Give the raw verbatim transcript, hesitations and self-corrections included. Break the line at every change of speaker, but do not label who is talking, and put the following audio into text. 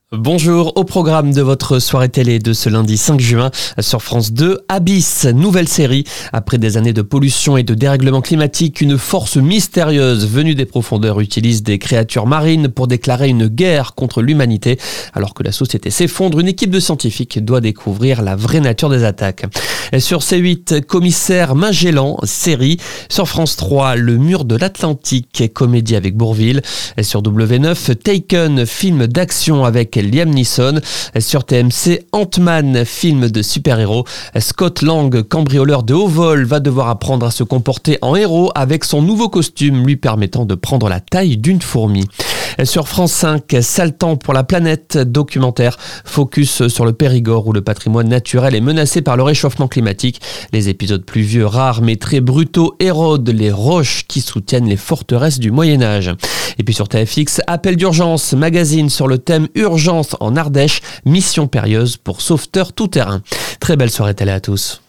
Bonjour, au programme de votre soirée télé de ce lundi cinq juin sur France deux, Abyss, nouvelle série. Après des années de pollution et de dérèglement climatique, une force mystérieuse venue des profondeurs utilise des créatures marines pour déclarer une guerre contre l'humanité. Alors que la société s'effondre, une équipe de scientifiques doit découvrir la vraie nature des attaques. Et sur C huit, Commissaire Magellan, série. Sur France trois, Le Mur de l'Atlantique, comédie avec Bourvil. Et sur W neuf, Taken, film d'action avec Liam Neeson. Sur T M C, Ant-Man, film de super-héros. Scott Lang, cambrioleur de haut vol, va devoir apprendre à se comporter en héros avec son nouveau costume lui permettant de prendre la taille d'une fourmi. Sur France cinq, Sale temps pour la planète, documentaire focus sur le Périgord où le patrimoine naturel est menacé par le réchauffement climatique. Les épisodes pluvieux, rares mais très brutaux érodent les roches qui soutiennent les forteresses du Moyen-Âge. Et puis sur T F X, Appel d'urgence, magazine sur le thème Urgence en Ardèche, mission périlleuse pour sauveteurs tout-terrain. Très belle soirée télé à tous.